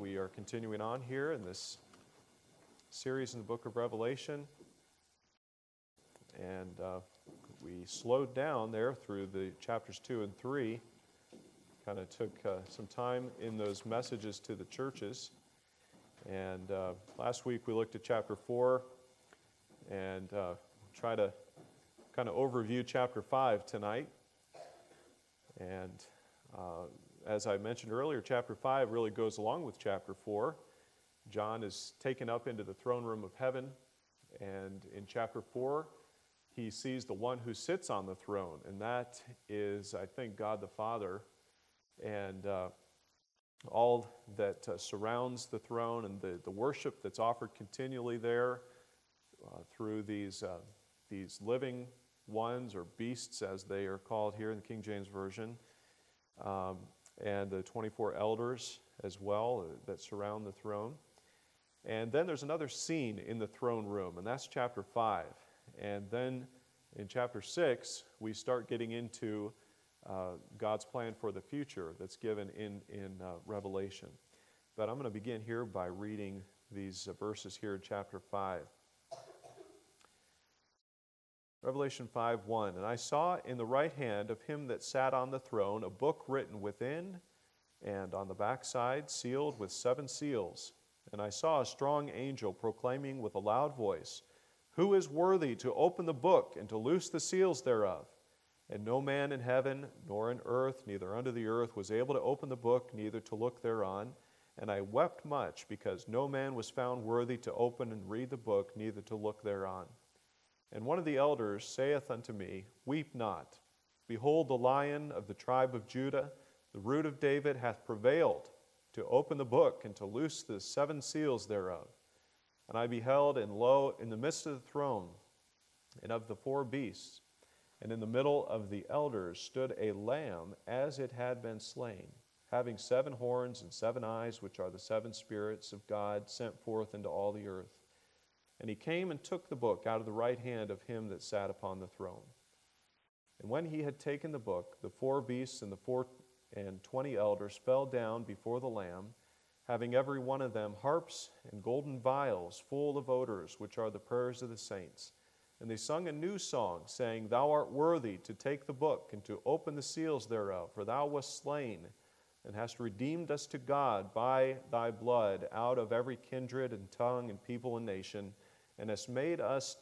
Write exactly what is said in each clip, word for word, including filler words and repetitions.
We are continuing on here in this series in the book of Revelation, and uh, we slowed down there through the chapters two and three. Kind of took uh, some time in those messages to the churches, and uh, last week we looked at chapter four, and uh, try to kind of overview chapter five tonight. And uh, as I mentioned earlier, chapter five really goes along with chapter four. John is taken up into the throne room of heaven, and in chapter four, he sees the one who sits on the throne, and that is, I think, God the Father, and uh, all that uh, surrounds the throne, and the, the worship that's offered continually there uh, through these, uh, these living ones, or beasts as they are called here in the King James Version, um, and the twenty-four elders as well uh, that surround the throne. And then there's another scene in the throne room, and that's chapter five. And then in chapter six, we start getting into uh, God's plan for the future that's given in, in uh, Revelation. But I'm going to begin here by reading these uh, verses here in chapter five. Revelation five one, "And I saw in the right hand of him that sat on the throne a book written within and on the backside, sealed with seven seals. And I saw a strong angel proclaiming with a loud voice, Who is worthy to open the book and to loose the seals thereof? And no man in heaven, nor in earth, neither under the earth, was able to open the book, neither to look thereon. And I wept much, because no man was found worthy to open and read the book, neither to look thereon. And one of the elders saith unto me, Weep not. Behold, the Lion of the tribe of Judah, the root of David, hath prevailed to open the book and to loose the seven seals thereof. And I beheld, and lo, in the midst of the throne and of the four beasts, and in the middle of the elders stood a lamb as it had been slain, having seven horns and seven eyes, which are the seven spirits of God sent forth into all the earth. And he came and took the book out of the right hand of him that sat upon the throne. And when he had taken the book, the four beasts and the four and twenty elders fell down before the Lamb, having every one of them harps and golden vials full of odors, which are the prayers of the saints. And they sung a new song, saying, Thou art worthy to take the book and to open the seals thereof, for thou wast slain, and hast redeemed us to God by thy blood out of every kindred and tongue and people and nation, and hast made us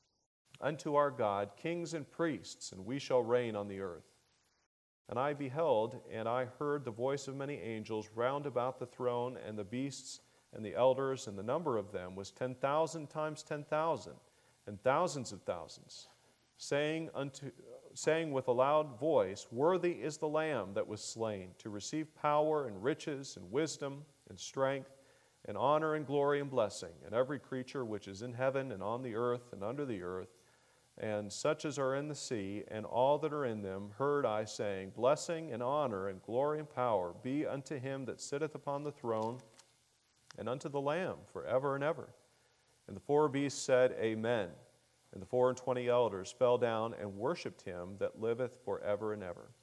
unto our God kings and priests, and we shall reign on the earth. And I beheld, and I heard the voice of many angels round about the throne, and the beasts, and the elders, and the number of them was ten thousand times ten thousand, and thousands of thousands, saying unto, saying with a loud voice, Worthy is the Lamb that was slain, to receive power and riches and wisdom and strength and honor and glory and blessing. And every creature which is in heaven and on the earth and under the earth, and such as are in the sea, and all that are in them, heard I saying, Blessing and honor and glory and power be unto him that sitteth upon the throne, and unto the Lamb forever and ever. And the four beasts said, Amen. And the four and twenty elders fell down and worshipped him that liveth forever and ever.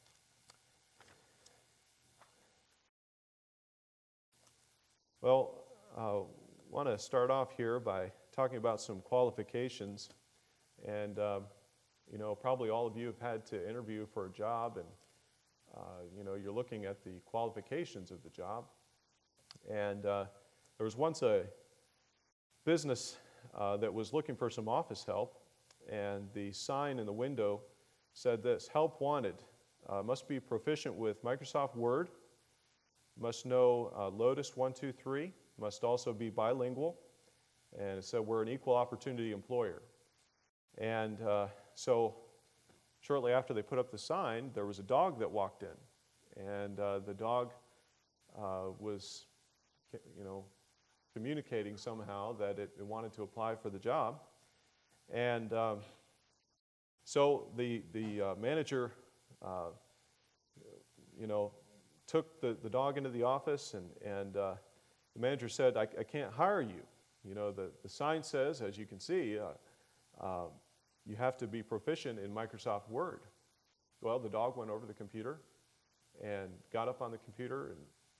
Well, I uh, want to start off here by talking about some qualifications. And, uh, you know, probably all of you have had to interview for a job, and, uh, you know, you're looking at the qualifications of the job. And uh, there was once a business uh, that was looking for some office help, and the sign in the window said this, Help wanted, uh, must be proficient with Microsoft Word, must know uh, Lotus one two three, must also be bilingual, and it said we're an equal opportunity employer. And uh, so shortly after they put up the sign, there was a dog that walked in. And uh, the dog uh, was, you know, communicating somehow that it, it wanted to apply for the job. And um, so the, the uh, manager, uh, you know, took the, the dog into the office, and, and uh, the manager said, I, I can't hire you. You know, the, the sign says, as you can see, uh, uh, you have to be proficient in Microsoft Word. Well, the dog went over to the computer and got up on the computer and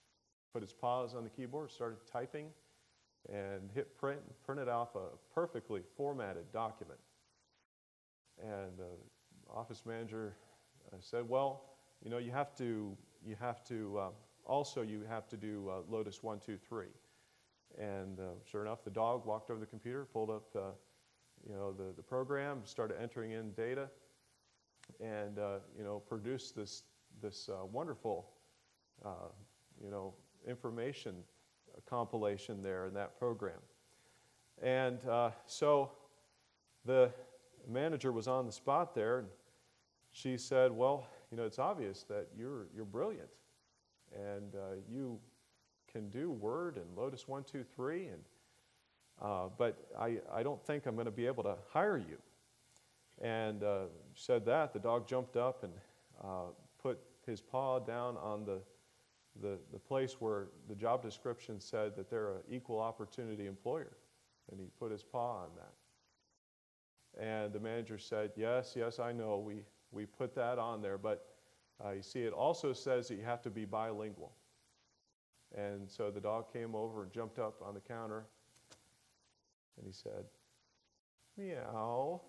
put his paws on the keyboard, started typing, and hit print, and printed off a perfectly formatted document. And the office manager uh, said, well, you know, you have to, you have to, uh, also you have to do uh, Lotus one, two, three. And uh, sure enough, the dog walked over the computer, pulled up, uh, you know, the, the program, started entering in data, and, uh, you know, produced this, this uh, wonderful, uh, you know, information compilation there in that program. And uh, so the manager was on the spot there, and she said, well, you know, it's obvious that you're, you're brilliant, and uh, you can do Word and Lotus one, two, three, and, uh, but I, I don't think I'm going to be able to hire you. And uh, said that, the dog jumped up and uh, put his paw down on the, the, the place where the job description said that they're an equal opportunity employer. And he put his paw on that. And the manager said, yes, yes, I know, we, we put that on there, but uh, you see, it also says that you have to be bilingual. And so the dog came over and jumped up on the counter, and he said, meow.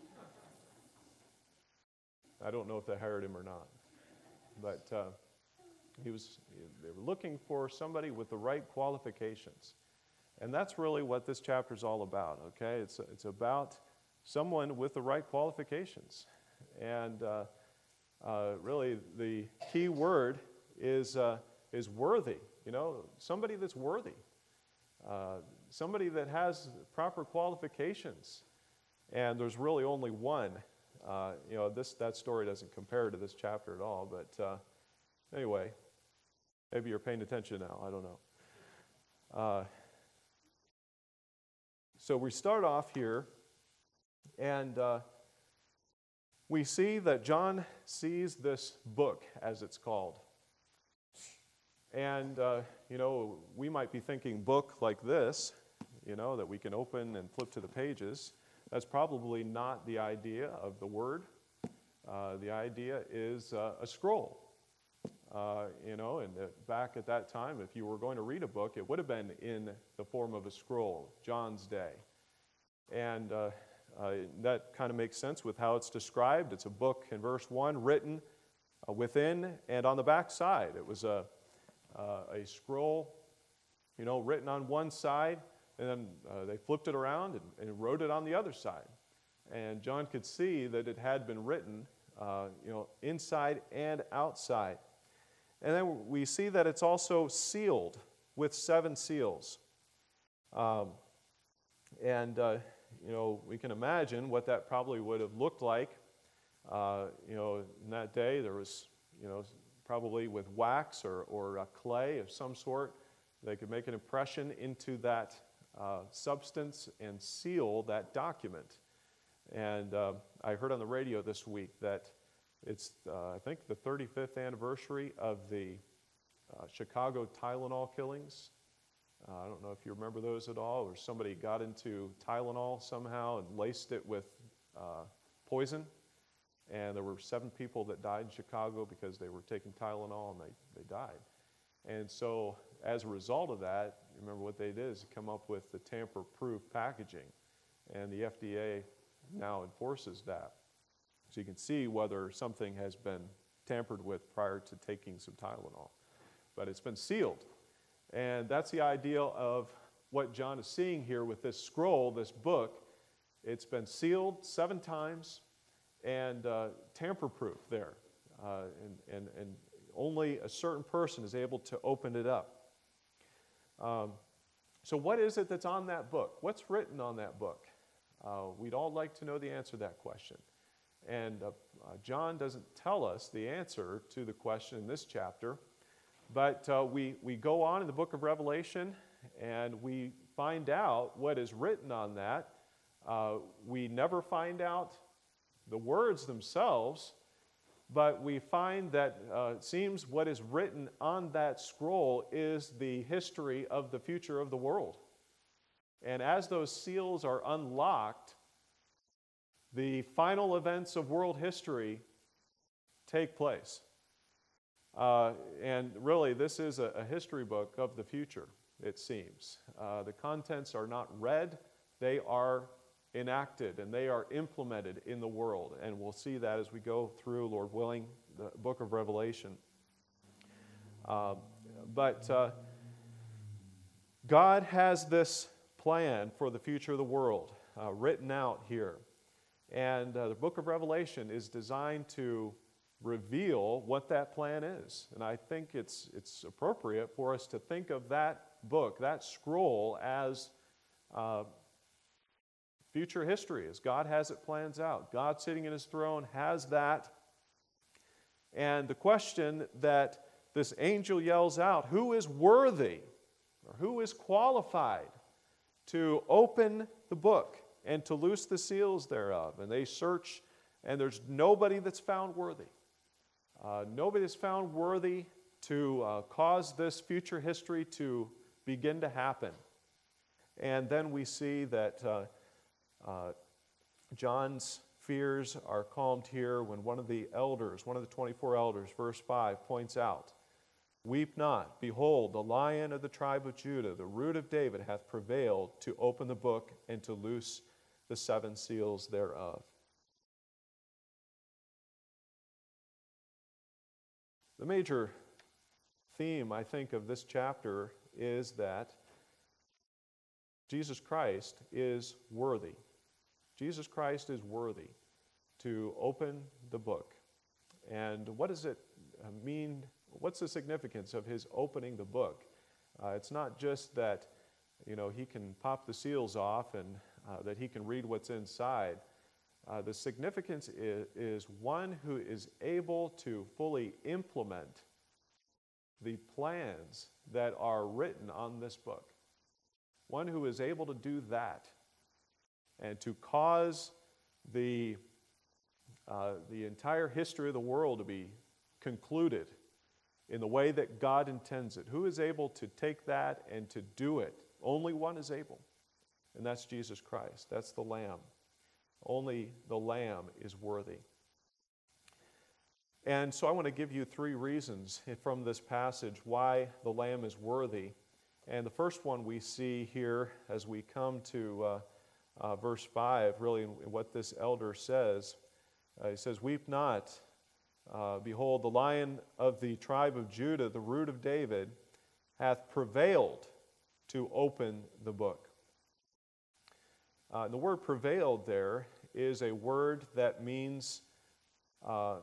I don't know if they hired him or not, but uh, he was, they were looking for somebody with the right qualifications. And that's really what this chapter is all about, okay? It's, it's about someone with the right qualifications. And uh, uh, really the key word is, uh, is worthy, you know, somebody that's worthy, uh, somebody that has proper qualifications. And there's really only one. Uh, you know, this, that story doesn't compare to this chapter at all, but uh, anyway, maybe you're paying attention now, I don't know. Uh, so we start off here, and uh, we see that John sees this book, as it's called. And, uh, you know, we might be thinking book like this, you know, that we can open and flip to the pages. That's probably not the idea of the word. Uh, the idea is uh, a scroll. Uh, you know, and uh, back at that time, if you were going to read a book, it would have been in the form of a scroll, John's day. And uh, uh, that kind of makes sense with how it's described. It's a book in verse one, written uh, within and on the back side. It was a, uh, a scroll, you know, written on one side, and then uh, they flipped it around and, and wrote it on the other side. And John could see that it had been written, uh, you know, inside and outside. And then we see that it's also sealed with seven seals. Um, and, uh, you know, we can imagine what that probably would have looked like. Uh, you know, in that day, there was, you know, probably with wax or, or uh, clay of some sort, they could make an impression into that Uh, substance and seal that document. And uh, I heard on the radio this week that it's, uh, I think, the thirty-fifth anniversary of the uh, Chicago Tylenol killings. Uh, I don't know if you remember those at all, or somebody got into Tylenol somehow and laced it with uh, poison. And there were seven people that died in Chicago because they were taking Tylenol and they, they died. And so as a result of that, remember what they did is come up with the tamper-proof packaging, and the F D A now enforces that. So you can see whether something has been tampered with prior to taking some Tylenol. But it's been sealed. And that's the idea of what John is seeing here with this scroll, this book. It's been sealed seven times and uh, tamper-proof there. Uh, and, and, and only a certain person is able to open it up. Um, so what is it that's on that book? What's written on that book? Uh, we'd all like to know the answer to that question. And uh, uh, John doesn't tell us the answer to the question in this chapter, but uh, we, we go on in the book of Revelation and we find out what is written on that. Uh, we never find out the words themselves, but we find that uh, it seems what is written on that scroll is the history of the future of the world. And as those seals are unlocked, the final events of world history take place. Uh, and really, this is a, a history book of the future, it seems. Uh, the contents are not read, they are enacted and they are implemented in the world. And we'll see that as we go through, Lord willing, the book of Revelation. Uh, but uh, God has this plan for the future of the world uh, written out here. And uh, the book of Revelation is designed to reveal what that plan is. And I think it's, it's appropriate for us to think of that book, that scroll, as uh, future history, as God has it plans out. God sitting in his throne has that. And the question that this angel yells out, who is worthy, or who is qualified to open the book and to loose the seals thereof? And they search, and there's nobody that's found worthy. Uh, nobody is found worthy to uh, cause this future history to begin to happen. And then we see that uh, uh, John's fears are calmed here when one of the elders, one of the twenty-four elders, verse five, points out, "Weep not, behold, the Lion of the tribe of Judah, the Root of David, hath prevailed to open the book and to loose the seven seals thereof." The major theme, I think, of this chapter is that Jesus Christ is worthy. Jesus Christ is worthy to open the book. And what does it mean? What's the significance of his opening the book? Uh, it's not just that, you know, he can pop the seals off and uh, that he can read what's inside. Uh, the significance is, is one who is able to fully implement the plans that are written on this book. One who is able to do that and to cause the, uh, the entire history of the world to be concluded in the way that God intends it. Who is able to take that and to do it? Only one is able, and that's Jesus Christ. That's the Lamb. Only the Lamb is worthy. And so I want to give you three reasons from this passage why the Lamb is worthy. And the first one we see here as we come to uh, uh, verse five, really what this elder says. Uh, he says, "Weep not, uh, behold, the Lion of the tribe of Judah, the Root of David, hath prevailed to open the book." Uh, the word prevailed there is a word that means uh,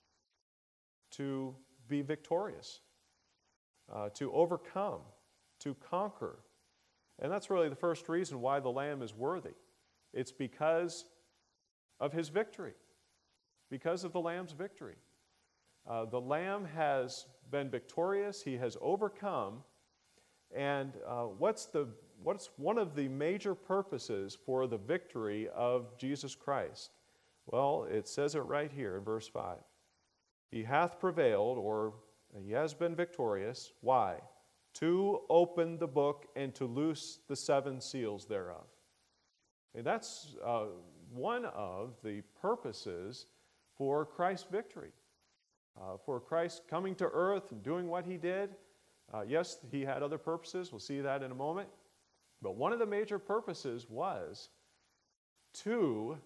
to be victorious, uh, to overcome, to conquer. And that's really the first reason why the Lamb is worthy. It's because of his victory, because of the Lamb's victory. Uh, the Lamb has been victorious, he has overcome, and uh, what's the What's one of the major purposes for the victory of Jesus Christ? Well, it says it right here in verse five. He hath prevailed, or he has been victorious. Why? To open the book and to loose the seven seals thereof. And that's uh, one of the purposes for Christ's victory. Uh, for Christ coming to earth and doing what he did. Uh, yes, he had other purposes. We'll see that in a moment. But one of the major purposes was to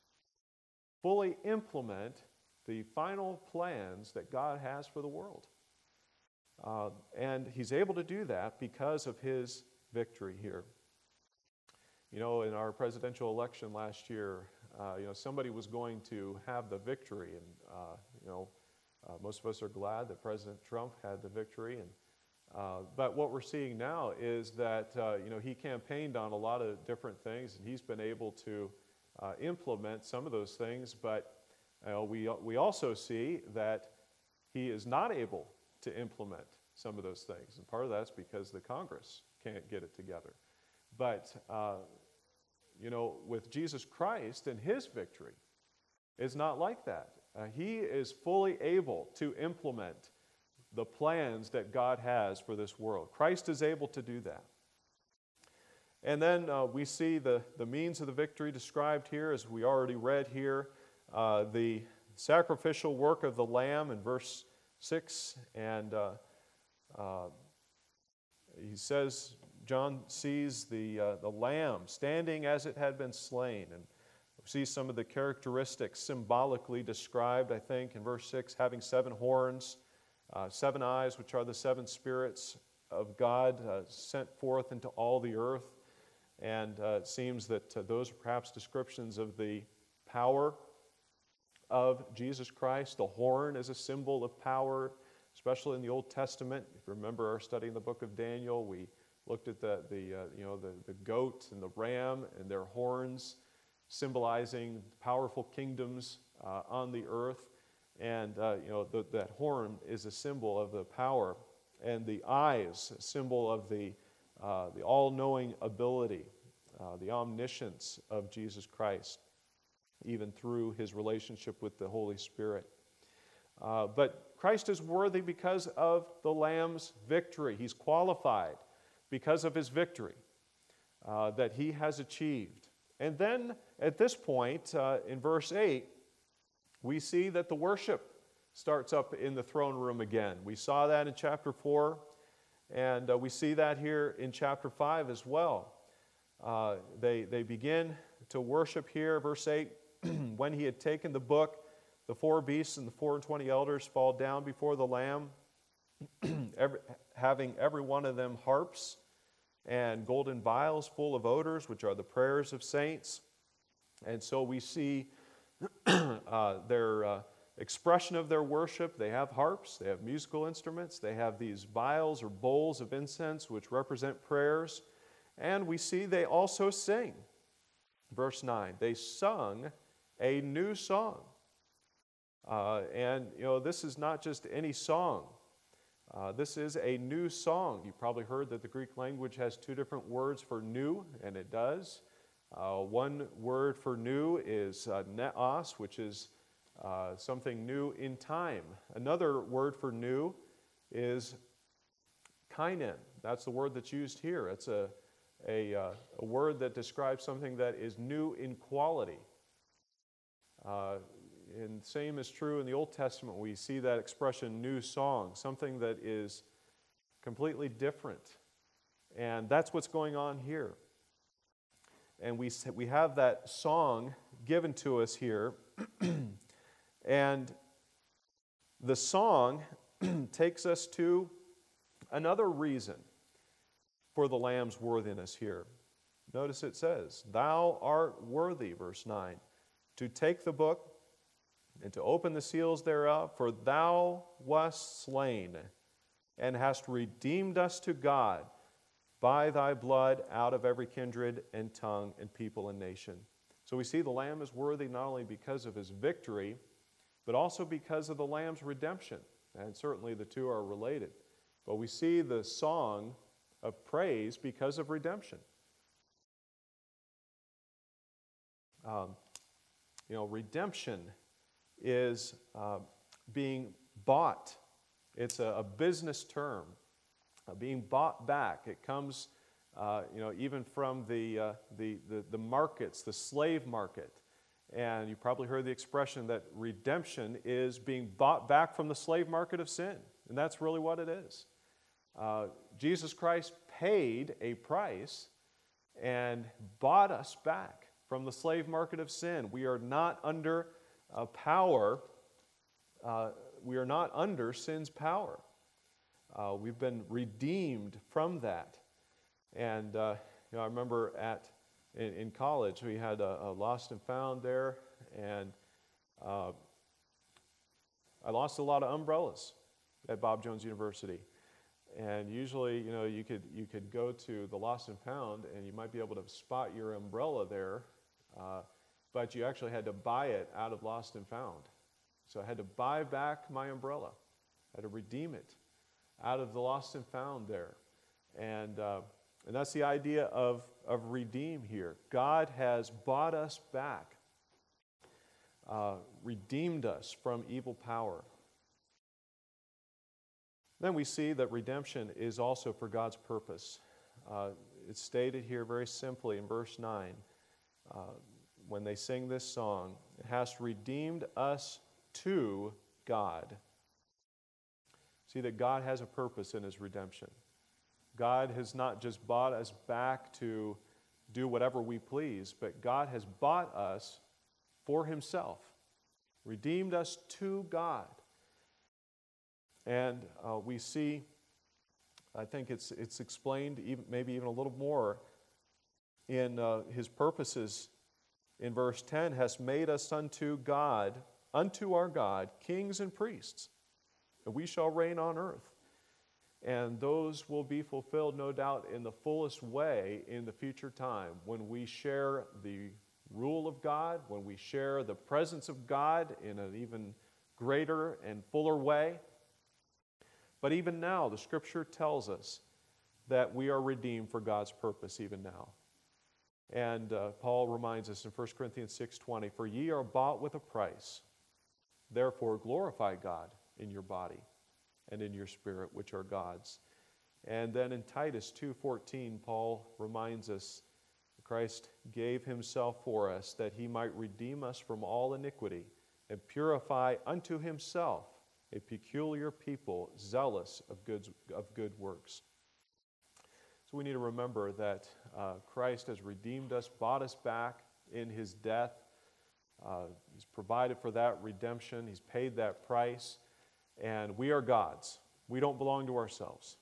fully implement the final plans that God has for the world. Uh, and he's able to do that because of his victory here. You know, in our presidential election last year, uh, you know, somebody was going to have the victory. And, uh, you know, uh, most of us are glad that President Trump had the victory. And Uh, but what we're seeing now is that, uh, you know, he campaigned on a lot of different things, and he's been able to uh, implement some of those things. But uh, we, we also see that he is not able to implement some of those things. And part of that's because the Congress can't get it together. But, uh, you know, with Jesus Christ and his victory, it's not like that. Uh, he is fully able to implement the plans that God has for this world. Christ is able to do that. And then uh, we see the, the means of the victory described here, as we already read here. Uh, the sacrificial work of the Lamb in verse six, and uh, uh, he says, John sees the, uh, the lamb standing as it had been slain, and we see some of the characteristics symbolically described, I think, in verse six, having seven horns, uh, seven eyes, which are the seven spirits of God uh, sent forth into all the earth. And uh, it seems that uh, those are perhaps descriptions of the power of Jesus Christ. The horn is a symbol of power, especially in the Old Testament. If you remember our study in the book of Daniel, we looked at the, the, uh, you know, the, the goat and the ram and their horns, symbolizing powerful kingdoms uh, on the earth. And uh, you know, the, that horn is a symbol of the power. And the eyes, a symbol of the, uh, the all-knowing ability, uh, the omniscience of Jesus Christ, even through his relationship with the Holy Spirit. Uh, but Christ is worthy because of the Lamb's victory. He's qualified because of his victory uh, that he has achieved. And then at this point, uh, in verse eight, we see that the worship starts up in the throne room again. We saw that in chapter four, and uh, we see that here in chapter five as well. Uh, they, they begin to worship here, verse eight, when he had taken the book, the four beasts and the four and twenty elders fall down before the Lamb, every, having every one of them harps and golden vials full of odors, which are the prayers of saints. And so we see uh, their uh, expression of their worship. They have harps, they have musical instruments, they have these vials or bowls of incense which represent prayers, and we see they also sing. Verse nine, they sung a new song. Uh, and, you know, this is not just any song. Uh, this is a new song. You probably heard that the Greek language has two different words for new, and it does. Uh, one word for new is uh, neos, which is uh, something new in time. Another word for new is kainon. That's the word that's used here. It's a, a, uh, a word that describes something that is new in quality. Uh, and same is true in the Old Testament. We see that expression, new song, something that is completely different. And that's what's going on here. And we, we have that song given to us here. And the song takes us to another reason for the Lamb's worthiness here. Notice it says, "Thou art worthy," verse nine, "to take the book and to open the seals thereof, for thou wast slain, and hast redeemed us to God by thy blood out of every kindred and tongue and people and nation." So we see the Lamb is worthy not only because of his victory, but also because of the Lamb's redemption. And certainly the two are related. But we see the song of praise because of redemption. Um, you know, redemption is uh, being bought. It's a, a business term, uh, being bought back. It comes, uh, you know, even from the, uh, the, the, the markets, the slave market. And you probably heard the expression that redemption is being bought back from the slave market of sin. And that's really what it is. Uh, Jesus Christ paid a price and bought us back from the slave market of sin. We are not under uh, power. Uh, we are not under sin's power. Uh, we've been redeemed from that. And uh, you know, I remember at in, in college we had a, a lost and found there, and uh, I lost a lot of umbrellas at Bob Jones University. And usually, you know, you could you could go to the lost and found, and you might be able to spot your umbrella there, uh, but you actually had to buy it out of lost and found. So I had to buy back my umbrella. I had to redeem it out of the lost and found there. And, uh, and that's the idea of, of redeem here. God has bought us back, uh, redeemed us from evil power. Then we see that redemption is also for God's purpose. Uh, it's stated here very simply in verse nine. Uh, when they sing this song, "Hast redeemed us to God." See that God has a purpose in his redemption. God has not just bought us back to do whatever we please, but God has bought us for himself, redeemed us to God. And uh, we see, I think it's, it's explained even, maybe even a little more in uh, his purposes in verse ten, has made us unto God, unto our God, kings and priests, and we shall reign on earth. And those will be fulfilled, no doubt, in the fullest way in the future time when we share the rule of God, when we share the presence of God in an even greater and fuller way. But even now, the Scripture tells us that we are redeemed for God's purpose even now. And uh, Paul reminds us in First Corinthians six twenty, "For ye are bought with a price, therefore glorify God in your body and in your spirit, which are God's." And then in Titus two fourteen, Paul reminds us Christ gave himself for us that he might redeem us from all iniquity and purify unto himself a peculiar people, zealous of good, of good works. So we need to remember that uh, Christ has redeemed us, bought us back in his death. Uh, he's provided for that redemption. He's paid that price. And we are God's. We don't belong to ourselves.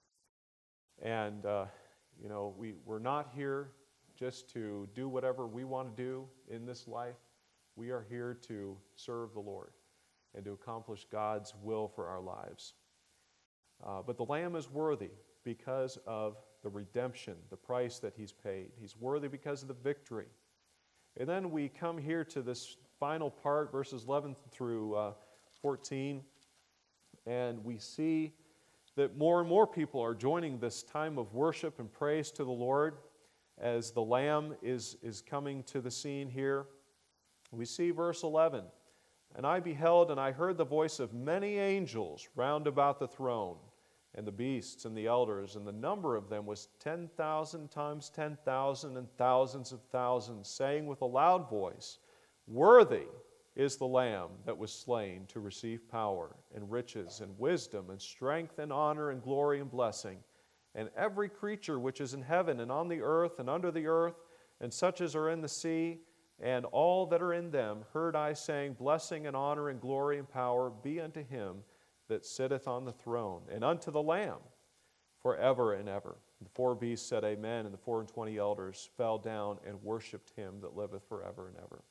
And, uh, you know, we, we're not here just to do whatever we want to do in this life. We are here to serve the Lord and to accomplish God's will for our lives. Uh, but the Lamb is worthy because of the redemption, the price that he's paid. He's worthy because of the victory. And then we come here to this final part, verses eleven through uh, fourteen, and we see that more and more people are joining this time of worship and praise to the Lord as the Lamb is, is coming to the scene here. We see verse eleven, "And I beheld, and I heard the voice of many angels round about the throne, and the beasts and the elders, and the number of them was ten thousand times ten thousand and thousands of thousands, saying with a loud voice, Worthy is the Lamb that was slain to receive power and riches and wisdom and strength and honor and glory and blessing. And every creature which is in heaven and on the earth and under the earth, and such as are in the sea, and all that are in them, heard I saying, Blessing and honor and glory and power be unto him that sitteth on the throne, and unto the Lamb, forever and ever. The four beasts said, Amen, and the four and twenty elders fell down and worshipped him that liveth forever and ever."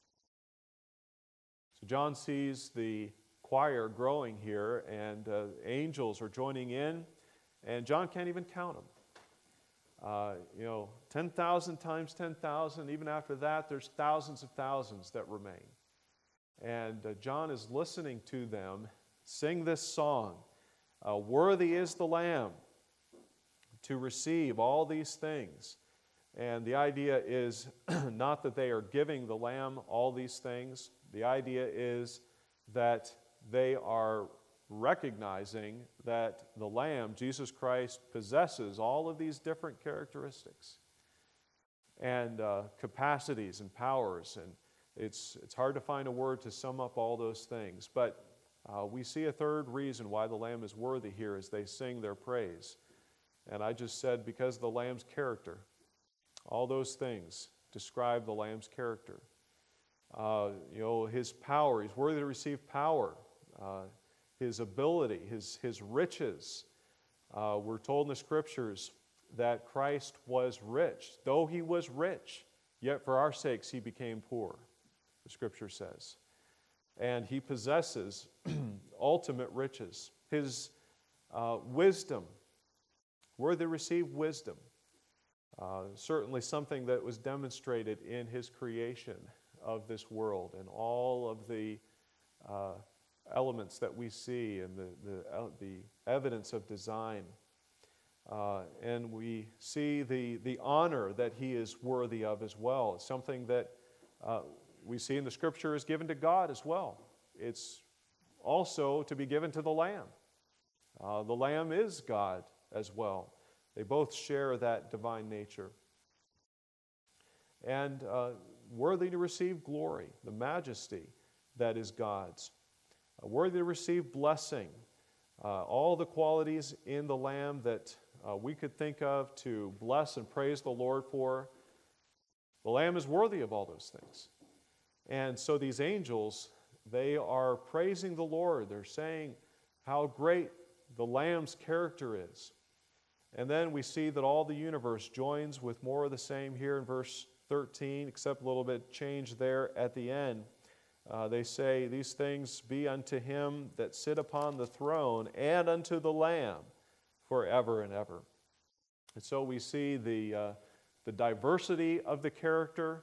So John sees the choir growing here, and uh, angels are joining in, and John can't even count them. Uh, you know, ten thousand times ten thousand, even after that, there's thousands of thousands that remain. And uh, John is listening to them sing this song, uh, Worthy is the Lamb to receive all these things. And the idea is not that they are giving the Lamb all these things. The idea is that they are recognizing that the Lamb, Jesus Christ, possesses all of these different characteristics and uh, capacities and powers. And it's, it's hard to find a word to sum up all those things. But Uh, we see a third reason why the Lamb is worthy here as they sing their praise. And I just said because of the Lamb's character. All those things describe the Lamb's character. Uh, you know, his power, he's worthy to receive power. Uh, his ability, his, his riches. Uh, we're told in the Scriptures that Christ was rich. Though he was rich, yet for our sakes he became poor, the Scripture says. And he possesses ultimate riches. His uh, wisdom, worthy to receive wisdom. Uh, certainly something that was demonstrated in his creation of this world and all of the uh, elements that we see and the, the, uh, the evidence of design. Uh, and we see the, the honor that he is worthy of as well. It's something that uh, we see in the Scripture is given to God as well. It's also to be given to the Lamb. Uh, the Lamb is God as well. They both share that divine nature. And uh, worthy to receive glory, the majesty that is God's. Uh, worthy to receive blessing. uh, all the qualities in the Lamb that uh, we could think of to bless and praise the Lord for. The Lamb is worthy of all those things. And so these angels, they are praising the Lord. They're saying how great the Lamb's character is. And then we see that all the universe joins with more of the same here in verse thirteen, except a little bit change there at the end. Uh, they say, these things be unto him that sit upon the throne and unto the Lamb forever and ever. And so we see the, uh, the diversity of the character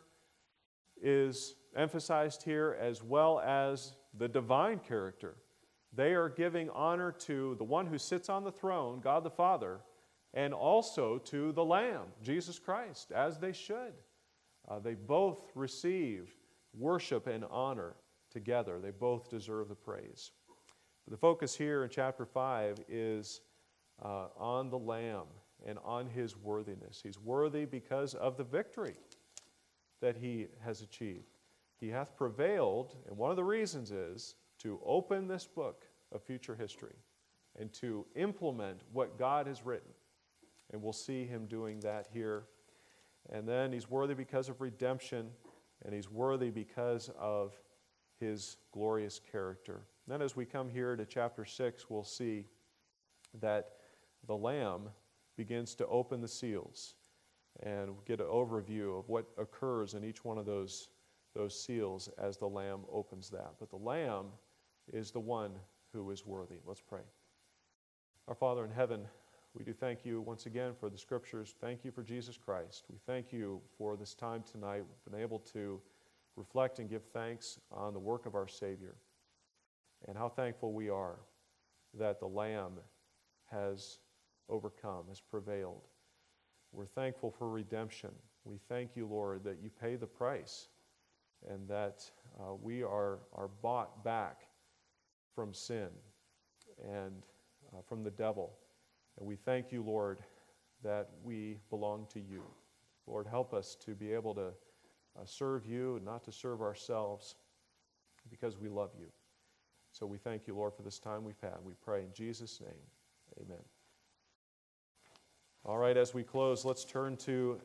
is emphasized here, as well as the divine character. They are giving honor to the one who sits on the throne, God the Father, and also to the Lamb, Jesus Christ, as they should. Uh, they both receive worship and honor together. They both deserve the praise. The focus here in chapter five is uh, on the Lamb and on his worthiness. He's worthy because of the victory that he has achieved. He hath prevailed, and one of the reasons is to open this book of future history and to implement what God has written. And we'll see him doing that here. And then he's worthy because of redemption, and he's worthy because of his glorious character. Then as we come here to chapter six, we'll see that the Lamb begins to open the seals, and we'll get an overview of what occurs in each one of those, those seals as the Lamb opens that. But the Lamb is the one who is worthy. Let's pray. Our Father in heaven, we do thank you once again for the Scriptures. Thank you for Jesus Christ. We thank you for this time tonight. We've been able to reflect and give thanks on the work of our Savior, and how thankful we are that the Lamb has overcome, has prevailed. We're thankful for redemption. We thank you, Lord, that you pay the price, and that uh, we are, are bought back from sin and uh, from the devil. And we thank you, Lord, that we belong to you. Lord, help us to be able to uh, serve you and not to serve ourselves, because we love you. So we thank you, Lord, for this time we've had. We pray in Jesus' name. Amen. All right, as we close, let's turn to